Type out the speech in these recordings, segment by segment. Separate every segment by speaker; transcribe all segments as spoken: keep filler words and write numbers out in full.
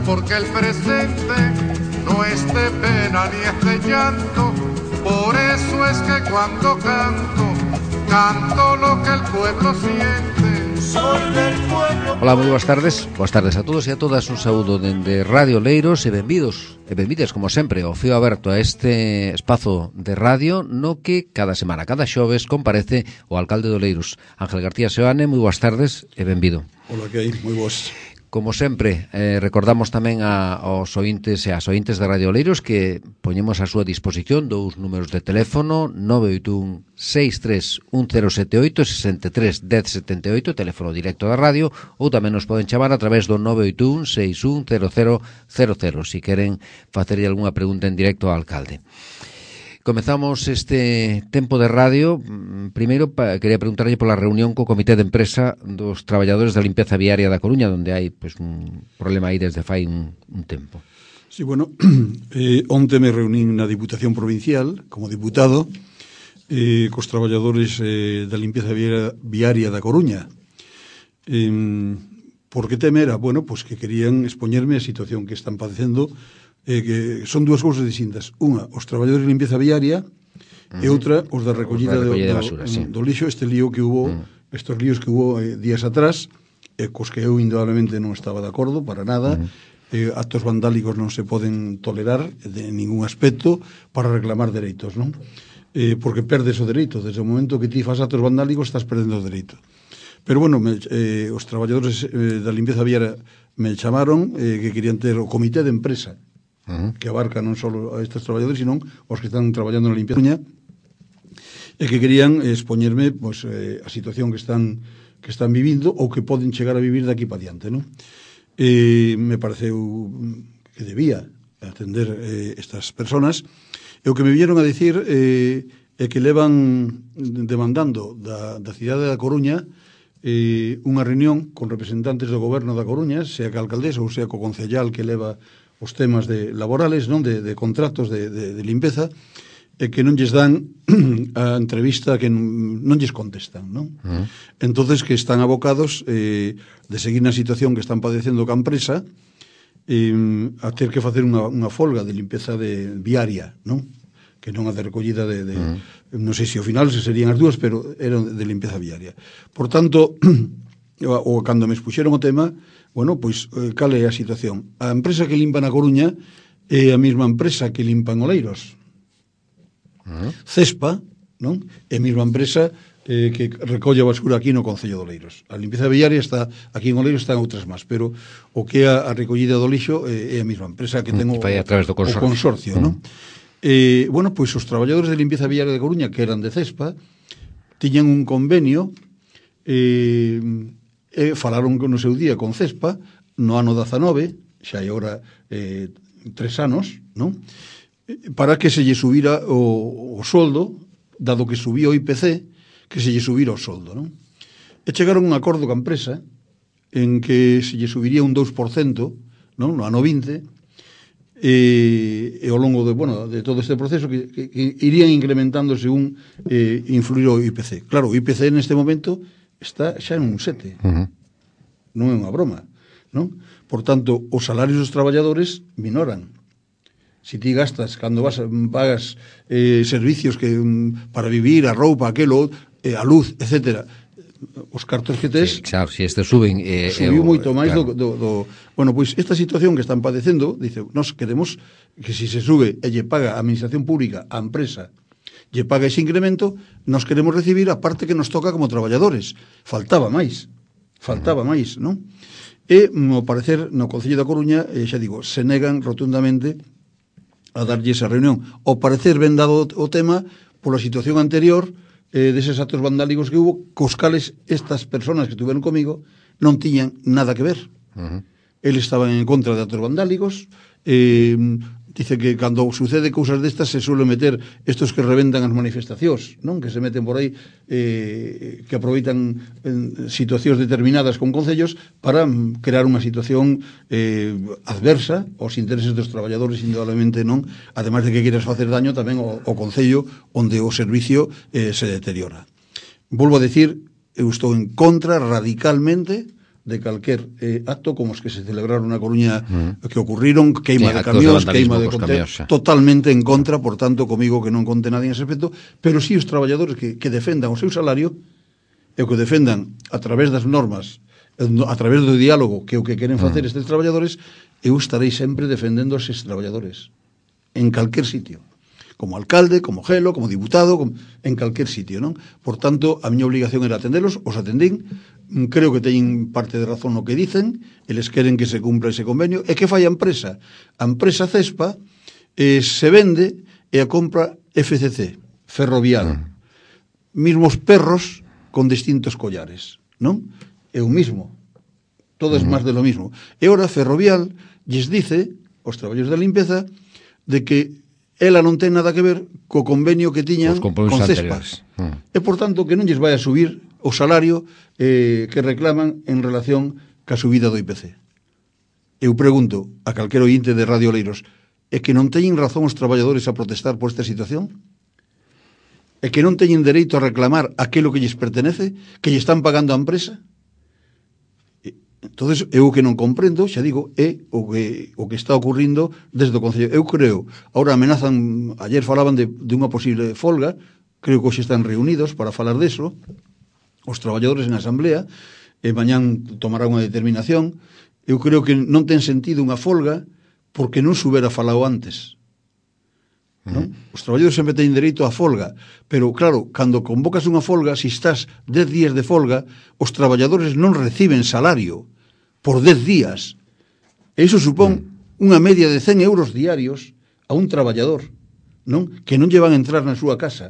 Speaker 1: porque el presente no es de pena ni es de llanto. Por eso es que cuando canto, canto lo que el pueblo siente. Soy del pueblo.
Speaker 2: Hola, moi boas tardes. Boas tardes a todos e a todas. Un saúdo dende Radio Leiros e benvidos e benvidas, como sempre, ao fío aberto a este espazo de radio no que cada semana, cada xoves, comparece o alcalde do Leiros, Ángel García Seoane. Moi boas tardes e benvido.
Speaker 3: Hola, que hai? Moi boas.
Speaker 2: Como sempre, eh, recordamos tamén a, aos ointes e as ointes de Radio Leiros que poñemos a súa disposición dous números de teléfono: nove oito un, seis tres un cero sete oito, sesenta e tres, dez setenta e oito, teléfono directo da radio, ou tamén nos poden chamar a través do nove oito un, seis un cero cero cero cero se queren facerlle algunha pregunta en directo ao alcalde. Comezamos este tempo de radio. Primeiro, pa, quería preguntarlle pola reunión co Comité de Empresa dos traballadores da limpeza viaria da Coruña, onde hai pues, un problema aí desde fai un, un tempo.
Speaker 3: Sí, bueno, eh, onte me reunín na Diputación Provincial como diputado eh, cos traballadores eh, da limpeza viaria, viaria da Coruña. Eh, por que tema era? Bueno, pues que querían expoñerme a situación que están padecendo. Eh, que son dúas cousas distintas. Unha, os traballadores de limpieza viaria, uh-huh. e outra, os da recollida,
Speaker 2: os da recollida
Speaker 3: do,
Speaker 2: de basura,
Speaker 3: do,
Speaker 2: sí.
Speaker 3: do lixo. Este lío que hubo, uh-huh. estos líos que hubo eh, días atrás, eh, cos que eu indudablemente non estaba de acordo para nada. Uh-huh. eh, actos vandálicos non se poden tolerar de ningún aspecto para reclamar dereitos, non? Eh, porque perdes o dereito. Desde o momento que ti faz actos vandálicos estás perdendo o dereito. Pero bueno, me, eh, os traballadores eh, da limpieza viaria me chamaron eh, que querían ter o comité de empresa, Uh-huh. que abarca non só a estes traballadores, sino os que están traballando na limpeza e que querían expoñerme pues, eh, a situación que están que están vivindo ou que poden chegar a vivir daqui para diante, non? E me pareceu que debía atender eh, estas personas. E o que me vieron a dicir eh, é que levan demandando da, da cidade da Coruña eh, unha reunión con representantes do goberno da Coruña, sea que a alcaldesa ou sea co concellal que leva os temas de laborales, non, de, de contratos de, de, de limpeza, e que non lles dan a entrevista, que non, non lles contestan, non? Uh-huh. Entonces que están abocados eh, de seguir na situación que están padecendo ca empresa eh, a ter que facer unha, unha folga de limpeza de viaria, non? Que non a de recollida de, de uh-huh. non sei se ao final se serían as dúas, pero eran de limpeza viaria. Por tanto, o cando me expuxeron o tema, bueno, pois, eh, cal é a situación? A empresa que limpa na Coruña é a mesma empresa que limpa en Oleiros. Uh-huh. Cespa, non? É a mesma empresa eh, que recolle a basura aquí no Concello de Oleiros. A limpeza viaria está aquí en Oleiros, están outras máis, pero o que é a, a recollida do lixo eh, é a mesma empresa que ten o,
Speaker 2: a través do consorcio,
Speaker 3: o consorcio uh-huh. non? Eh, bueno, pois os traballadores de limpeza viaria de Coruña, que eran de Cespa, tiñan un convenio eh, e falaron no seu día con Cespa no ano dezanove, xa hai agora eh, tres anos, non? Para que se lle subira o, o soldo, dado que subía o I P C, que se lle subira o soldo, non? E chegaron a un acordo ca empresa en que se lle subiría un dous por cento, non? No ano vinte, e, e ao longo de, bueno, de todo este proceso que, que, que irían incrementando según eh, influir o I P C. Claro, o I P C neste momento está xa en un sete. Uh-huh. Non é unha broma, non? Por tanto, os salarios dos traballadores minoran. Si ti gastas, cando vas, pagas eh, servicios que um, para vivir, a roupa, aquelo, eh, a luz, etcétera, os cartos que tes...
Speaker 2: Sí, claro, si este suben... Eh,
Speaker 3: subiu
Speaker 2: eh,
Speaker 3: moito máis
Speaker 2: claro.
Speaker 3: do, do, do... Bueno, pois esta situación que están padecendo, dice, nos queremos que si se sube e lle paga a administración pública, a empresa, lle paga ese incremento, nos queremos recibir a parte que nos toca como traballadores. Faltaba máis, faltaba uh-huh. máis, non? E, ao parecer, no Concello da Coruña, eh, xa digo, se negan rotundamente a darlle esa reunión. Ao parecer, ven dado o tema pola situación anterior eh, deses actos vandálicos que hubo, cos cales estas personas que estuveron comigo non tiñan nada que ver. Uh-huh. Eles estaban en contra de actos vandálicos, eh, dice que cando sucede cousas destas se suele meter estos que reventan as manifestacións, non? Que se meten por aí, eh, que aproveitan en situacións determinadas con concellos para crear unha situación eh, adversa aos intereses dos traballadores, indudablemente non, ademais de que queres facer daño tamén ao, ao concello onde o servicio eh, se deteriora. Volvo a decir, eu estou en contra radicalmente de calquer eh, acto como os que se celebraron na Coruña mm. que ocurriron, queima
Speaker 2: sí,
Speaker 3: de camións,
Speaker 2: de
Speaker 3: queima de contenedores, totalmente en contra, por tanto, comigo que non conte nadie en ese aspecto, pero sí os traballadores que, que defendan o seu salario e o que defendan a través das normas, a través do diálogo, que é o que queren facer mm. estes traballadores, eu estarei sempre defendendo estes traballadores en calquer sitio, como alcalde, como gelo, como diputado, como, en calquer sitio, non? Por tanto, a miña obligación era atendelos, os atendín, creo que teñen parte de razón no que dicen, eles queren que se cumpra ese convenio, e que fai a empresa? A empresa Cespa eh, se vende e a compra F C C, Ferrovial, mm. mismos perros con distintos collares, non? É o mismo, todo é mm. máis de lo mismo. E ora Ferrovial lles dice, os traballos de limpeza, de que ela non ten nada que ver co convenio que tiñan con Cespa. Mm. E, por tanto, que non lles vai a subir o salario eh, que reclaman en relación ca subida do I P C. Eu pregunto a calquer ointe de Radio Oleiros, é que non teñen razón os traballadores a protestar por esta situación? É que non teñen dereito a reclamar aquilo que lles pertenece, que lle están pagando a empresa? Entonces, eu que non comprendo, xa digo, é o que, o que está ocurrindo desde o Concello. Eu creo, ahora amenazan, ayer falaban de, de unha posible folga, creo que hoxe están reunidos para falar deso, os traballadores en asamblea, e mañán tomará unha determinación. Eu creo que non ten sentido unha folga porque non se hubiera falado antes. Non? Os traballadores sempre teñen dereito a folga, pero claro, cando convocas unha folga, se estás dez días de folga, os traballadores non reciben salario por dez días. E iso supón unha media de cen euros diarios a un traballador, non? Que non lle van a entrar na súa casa.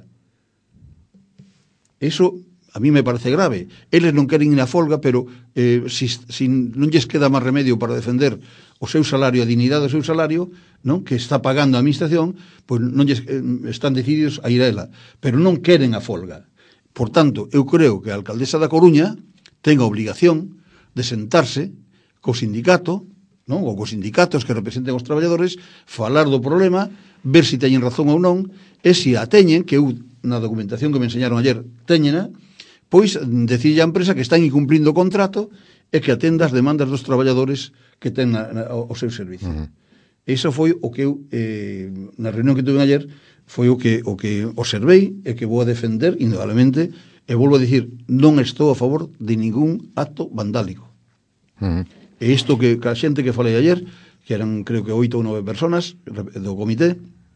Speaker 3: Eso a mí me parece grave. Eles non queren ir a folga, pero eh, si, si non lles queda máis remedio para defender o seu salario, a dignidade do seu salario, non, que está pagando a administración, pois non lles, eh, están decididos a ir a ela, pero non queren a folga. Por tanto, eu creo que a alcaldesa da Coruña ten a obligación de sentarse co sindicato, non, ou cos sindicatos que representen os traballadores, falar do problema, ver se teñen razón ou non, e se a teñen, que eu na documentación que me enseñaron ayer teñena, pois decirlle a empresa que están incumplindo o contrato e que atenda as demandas dos traballadores que ten na, na, o seu servicio. Uh -huh. Iso foi o que eu, eh, na reunión que tuve ayer, foi o que, o que observei e que vou a defender, indudablemente, e volvo a dicir, non estou a favor de ningún acto vandálico. Uh -huh. E isto que a xente que falei ayer, que eran creo que oito ou nove personas do comité,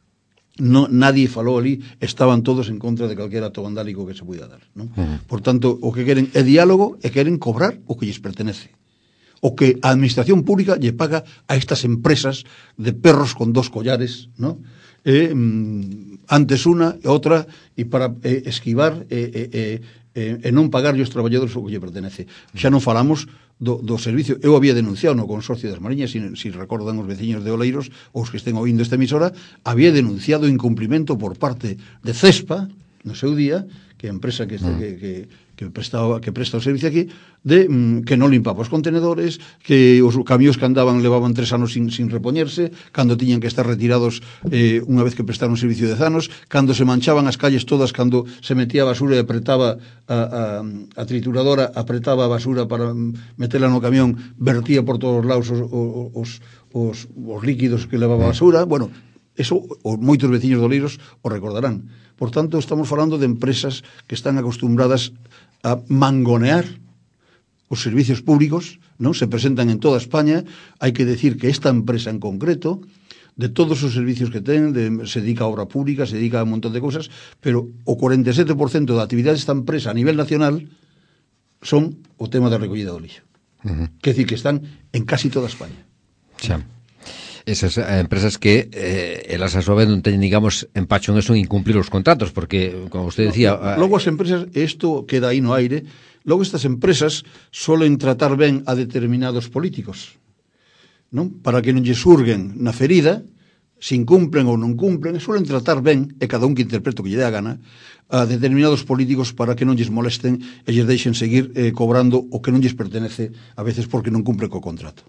Speaker 3: no, nadie falou ali, estaban todos en contra de calquer acto vandálico que se puida dar, non? Uh -huh. Por tanto, o que queren é diálogo e queren cobrar o que lles pertenece, o que a administración pública lle paga a estas empresas de perros con dos collares, non? E, mm, antes una e outra, e para eh, esquivar e, e, e, e non pagar os traballadores o que lle pertenece. Xa non falamos do, do servicio. Eu había denunciado no Consorcio das Mariñas, si, si recordan os veciños de Oleiros ou os que estén ouvindo esta emisora, había denunciado o incumprimento por parte de Cespa no seu día, que é a empresa que, mm. que, que, que, prestaba, que presta o servicio aquí, de mm, que non limpaba os contenedores, que os camións que andaban levaban tres anos sin, sin repoñerse, cando tiñan que estar retirados eh, unha vez que prestaron servicio de anos, cando se manchaban as calles todas, cando se metía a basura e apretaba a, a, a trituradora, apretaba a basura para meterla no camión, vertía por todos os lados os, os, os, os líquidos que levaba a basura. Bueno, eso os moitos veciños de Oleiros o recordarán. Por tanto, estamos falando de empresas que están acostumbradas a mangonear os servicios públicos, non? Se presentan en toda España. Hai que decir que esta empresa en concreto, de todos os servicios que ten, de, se dedica a obra pública, se dedica a un montón de cousas, pero o cuarenta e sete por cento da actividade desta empresa a nivel nacional son o tema da recollida do lixo. Uh -huh. Quer decir que están en casi toda España.
Speaker 2: Xa. Esas empresas que eh, elas a súa vez non teñen, digamos, empacho en eso en incumplir os contratos, porque, como usted decía...
Speaker 3: No, logo as empresas, isto queda aí no aire, logo estas empresas solen tratar ben a determinados políticos, non? Para que non lle surguen na ferida, se incumplen ou non cumplen, suelen tratar ben, e cada un que interprete o que lle dé a gana, a determinados políticos para que non lles molesten e lles deixen seguir eh, cobrando o que non lles pertenece, a veces porque non cumplen co contrato.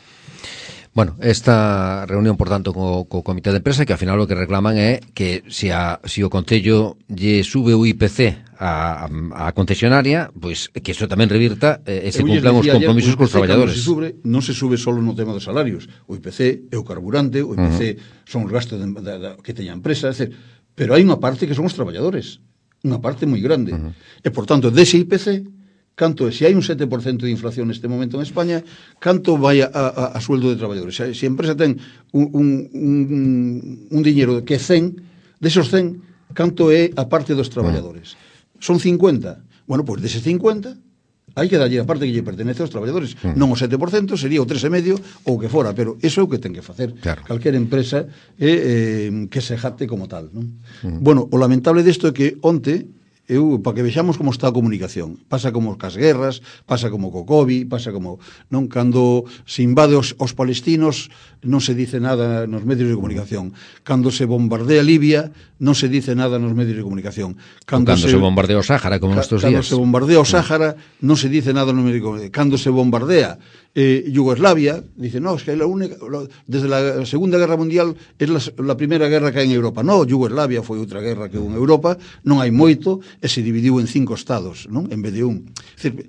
Speaker 2: Bueno, esta reunión, por tanto, co, co comité de empresa, que ao final o que reclaman é que se, a, se o Concello lle sube o I P C a, a, a concesionaria, pois pues, que iso tamén revirta eh, e se cumplan os compromisos cos traballadores.
Speaker 3: Se sube, non se sube só no tema dos salarios. O I P C é o carburante, o I P C uh-huh. son os gastos de, de, de, que teña a empresa, é dizer, pero hai unha parte que son os traballadores, unha parte moi grande. Uh-huh. E, por tanto, dese I P C, canto, se hai un sete por cento de inflación neste momento en España, canto vai a, a, a sueldo de traballadores? Se, se a empresa ten un, un, un, un diñeiro que é cen, desos cen, canto é a parte dos traballadores? Son cincuenta. Bueno, pois deses cincuenta, hai que darlle a parte que lle pertenece aos traballadores. Mm. Non o sete por cento, sería o tres e medio ou o que fora, pero iso é o que ten que facer. Claro. Calquera empresa eh, eh, que se jacte como tal, non? Mm. Bueno, o lamentable desto é que onte, eu, para que vexamos como está a comunicación, pasa como cas guerras, pasa como co COVID, pasa como, non, cando se invade os, os palestinos non se dice nada nos medios de comunicación, cando se bombardea Libia non se dice nada nos medios de comunicación,
Speaker 2: cando, cando se, se bombardea o Sáhara, como ca, estos días,
Speaker 3: cando se bombardea o Sáhara non se dice nada nos medios de comunicación, cando se bombardea eh, Yugoslavia, dice, no, es que la única, la, desde la Segunda Guerra Mundial es la, la primeira guerra que hai en Europa. No, Yugoslavia foi outra guerra que en Europa, non hai moito, e se dividiu en cinco estados, non? En vez de un. É dicir,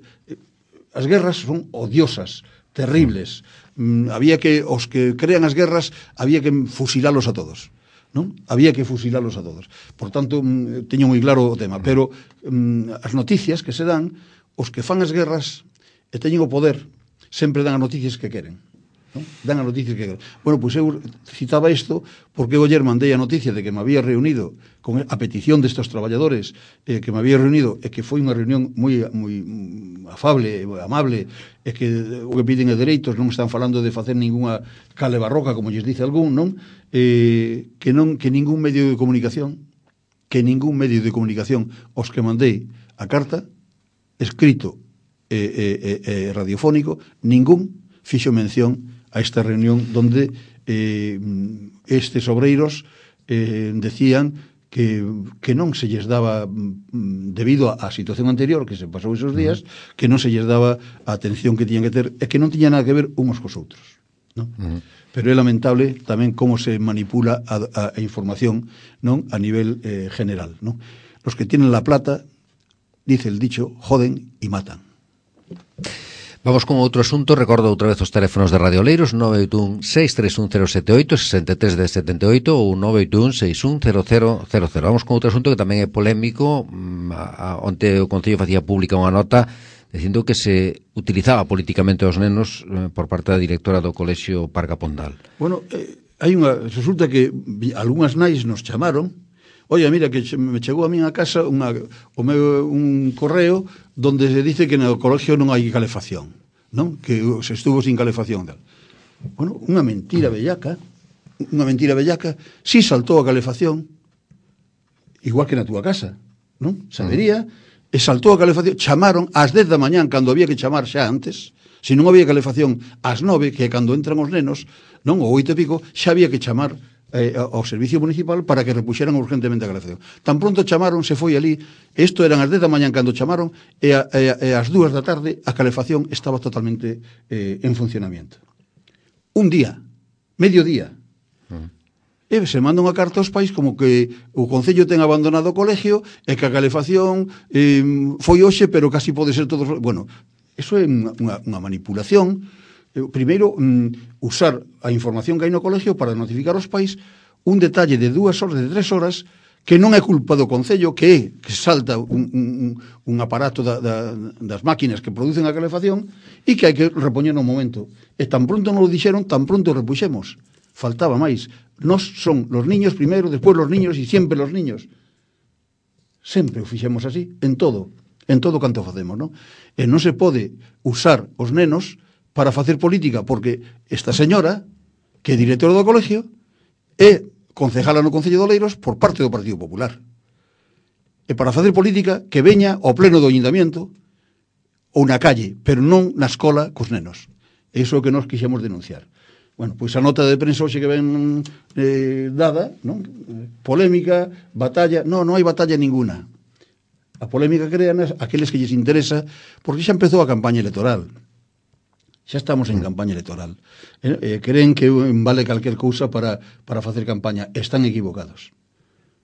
Speaker 3: as guerras son odiosas, terribles. Mm, había que, os que crean as guerras, había que fusilalos a todos, non? Había que fusilalos a todos. Por tanto, mm, teño moi claro o tema, pero mm, as noticias que se dan, os que fan as guerras e teñen o poder, sempre dan as noticias que queren, non? Dan as noticias que queren. Bueno, pois eu citaba isto porque eu ayer mandei a noticia de que me había reunido con a petición destes traballadores, eh, que me había reunido e que foi unha reunión moi moi afable, amable, e que o que piden é dereitos, non están falando de facer ningunha cale barroca, como lles dice algún, non? Eh, que non que ningún medio de comunicación, que ningún medio de comunicación os que mandei a carta escrito E, e, e radiofónico, ningún fixo mención a esta reunión donde eh, estes obreiros eh, decían que, que non se lles daba, debido á situación anterior que se pasou esos días, uh-huh. que non se lles daba a atención que tiñan que ter e que non tiña nada que ver uns cos outros, non? Uh-huh. Pero é lamentable tamén como se manipula a, a, a información, non, a nivel eh, general, non? Los que tienen la plata, dice el dicho, joden y matan.
Speaker 2: Vamos con outro asunto. Recordo outra vez os teléfonos de Radio Oleiros: nove oito un, seis tres un, cero sete oito, sesenta e tres de setenta e oito ou nove oito un, seis un, cero cero cero cero. Vamos con outro asunto que tamén é polémico. Onte o Concello facía pública unha nota dicindo que se utilizaba políticamente aos nenos eh, por parte da directora do Colexio Parga Pondal.
Speaker 3: Bueno, eh, hai unha, resulta que algunhas nais nos chamaron. Oye, mira, que me chegou a min a casa unha, o meu, un correo donde se dice que no colegio non hai calefacción, non? Que se estuvo sin calefacción. Bueno, unha mentira bellaca, unha mentira bellaca, si saltou a calefacción, igual que na túa casa, non? Sabería, e saltou a calefacción, chamaron ás dez da mañán, cando había que chamar xa antes, se non había calefacción ás nove, que é cando entran os nenos, non? O oito e pico, xa había que chamar Eh, ao servicio municipal para que repuxeran urgentemente a calefacción. Tan pronto chamaron, se foi ali, isto eran as dez da mañán cando chamaron, e, a, e, a, e as dúas da tarde a calefacción estaba totalmente eh, en funcionamento. Un día, medio día. Uh-huh. E se manda unha carta aos pais como que o Concello ten abandonado o colegio e que a calefacción eh, foi hoxe, pero casi pode ser todos... Bueno, eso é unha, unha, unha manipulación. Primeiro, mm, usar a información que hai no colegio para notificar aos pais un detalle de dúas horas, de tres horas, que non é culpa do Concello, que é que salta un, un, un aparato da, da, das máquinas que producen a calefacción e que hai que repoñer no momento. E tan pronto non o dixeron, tan pronto o repuxemos. Faltaba máis. Nos son los niños primeiro, despois los niños e sempre los niños. Sempre o fixemos así, en todo, en todo canto facemos, non? E non se pode usar os nenos para facer política, porque esta señora, que é directora do colegio, é concejala no Concello de Oleiros por parte do Partido Popular. E para facer política, que veña ao pleno do Ayuntamiento ou na calle, pero non na escola cos nenos. E iso é o que nós quixemos denunciar. Bueno, pois a nota de prensa hoxe que ven eh, dada, non? Polémica, batalla... Non, non hai batalla ninguna. A polémica crean aqueles que lles interesa, porque xa empezou a campaña electoral. Xa estamos en campaña electoral. Eh, eh, creen que vale calquer cousa para, para facer campaña. Están equivocados.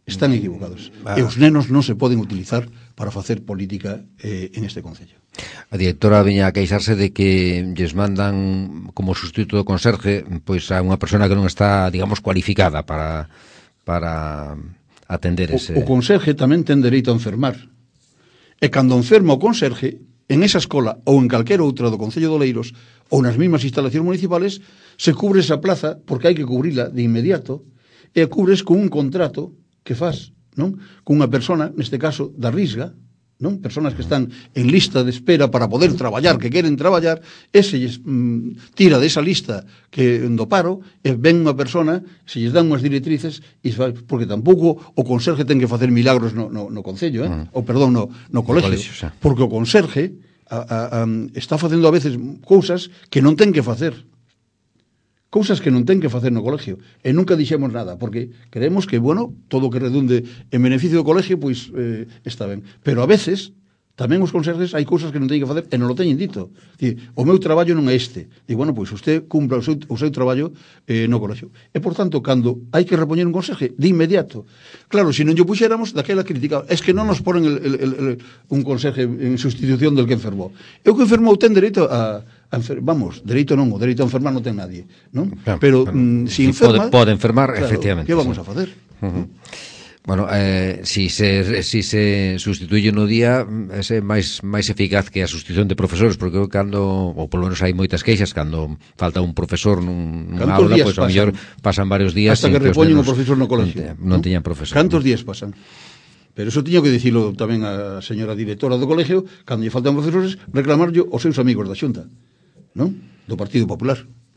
Speaker 3: están equivocados. Ah. E os nenos non se poden utilizar para facer política eh, en este concello.
Speaker 2: A directora viña a queixarse de que lles mandan como sustituto do conserje pois a unha persona que non está, digamos, cualificada para para atender ese...
Speaker 3: O, o conserje tamén ten dereito a enfermar. E cando enferma o conserje, en esa escola ou en calquera outra do Concello de Oleiros ou nas mesmas instalacións municipales, se cubre esa plaza porque hai que cubrila de inmediato e cubres con un contrato que faz, non? Con unha persona, neste caso, da Risga, non? Personas que están en lista de espera para poder traballar, que queren traballar, e se lles mm, tira desa lista que do paro, e ven unha persona, se lles dan unhas directrices, e se, porque tampouco o conserje ten que facer milagros no, no, no concello, eh? Uh-huh. ou perdón, no, no colegio, no colegio, porque o conserje a, a, a, está facendo a veces cousas que non ten que facer. Cousas que non ten que facer no colegio, e nunca dixemos nada, porque creemos que, bueno, todo o que redunde en beneficio do colegio, pois eh, está ben. Pero a veces, tamén os conserjes hai cousas que non teñen que facer e non lo teñen dito. Dicir, o meu traballo non é este. E, bueno, pois usted cumpla o seu, o seu traballo eh, no colegio. E, por tanto, cando hai que repoñer un conserje, de inmediato. Claro, se non lle puxéramos, daquela criticado, es que non nos ponen el, el, el, el, un conserje en sustitución del que enfermou. E o que enfermou ten dereito a... vamos, dereito non, o dereito a enfermar non ten nadie, non?
Speaker 2: Claro,
Speaker 3: pero
Speaker 2: claro.
Speaker 3: Mm, si,
Speaker 2: si
Speaker 3: enferma,
Speaker 2: pode, pode enfermar,
Speaker 3: claro,
Speaker 2: efectivamente.
Speaker 3: Que vamos
Speaker 2: sí.
Speaker 3: a facer?
Speaker 2: Uh-huh. Bueno, eh, si se si se sustituye no día, ese máis máis eficaz que a sustitución de profesores, porque cando, ou polo menos hai moitas queixas cando falta un profesor nun, nunha aula, pois pues, a mellor pasan varios días
Speaker 3: hasta que repoñen o profesor no colegio.
Speaker 2: Non, non teñan profesor.
Speaker 3: Cantos días pasan? Pero eso tiño que dicilo tamén a señora directora do colegio, cando lle faltan profesores, reclamarlle aos seus amigos da Xunta, non? Do Partido Popular.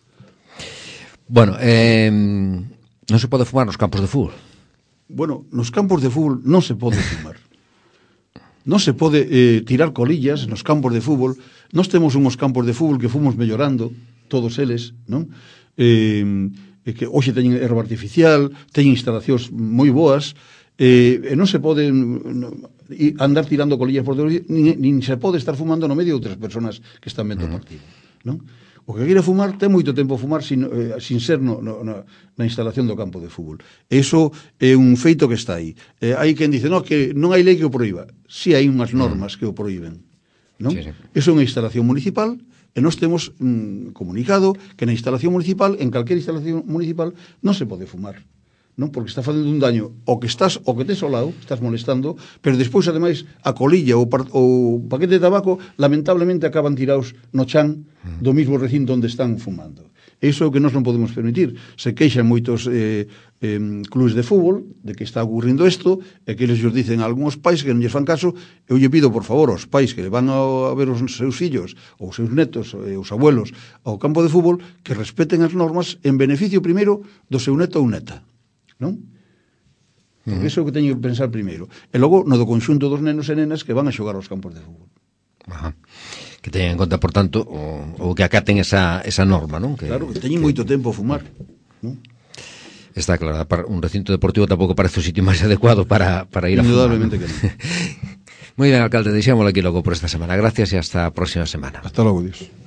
Speaker 2: Bueno, eh, non se pode fumar nos campos de fútbol.
Speaker 3: Bueno, nos campos de fútbol non se pode fumar. Non se pode eh, tirar colillas nos campos de fútbol. Nós temos uns campos de fútbol que fomos mellorando, todos eles, non? Eh, que hoxe teñen erva artificial, teñen instalacións moi boas, eh, e non se pode andar tirando colillas por todos, nin, nin se pode estar fumando no medio de outras persoas que están vendo o partido, non? O que quere fumar ten moito tempo fumar sin, eh, sin ser no, no, no, na instalación do campo de fútbol. Eso é un feito que está aí. Eh, hai quen dice, no, que non hai lei que o proíba. Si hai unhas normas que o proíben, non? Sí, sí. Eso é unha instalación municipal, e nós temos mm, comunicado que na instalación municipal, en calquera instalación municipal, non se pode fumar, non? Porque está facendo un daño o que estás o que tes ao lado, estás molestando, pero despois ademais a colilla ou o paquete de tabaco lamentablemente acaban tirados no chan do mismo recinto onde están fumando. Iso é o que nós non podemos permitir. Se queixan moitos eh, eh, clubes de fútbol de que está ocurrindo isto, e que eles os dicen a algúns pais que non lles fan caso. Eu lle pido, por favor, aos pais que le van a ver os seus fillos ou os seus netos, eh, os abuelos ao campo de fútbol, que respeten as normas en beneficio primeiro do seu neto ou neta, non? Porque iso é o que teño que pensar primeiro. E logo no do conxunto dos nenos e nenas que van a xogar aos campos de fútbol.
Speaker 2: Ajá. Que teñan en conta, por tanto, o, o que acaten esa, esa norma, non? Que,
Speaker 3: claro, que teñen que... moito tempo a fumar, non?
Speaker 2: Está claro, un recinto deportivo tampouco parece o sitio máis adecuado para, para ir a fumar.
Speaker 3: Indudablemente que non.
Speaker 2: Moi ben, alcalde, deixámoslo aquí logo por esta semana. Gracias e hasta a próxima semana.
Speaker 3: Hasta logo, Dios.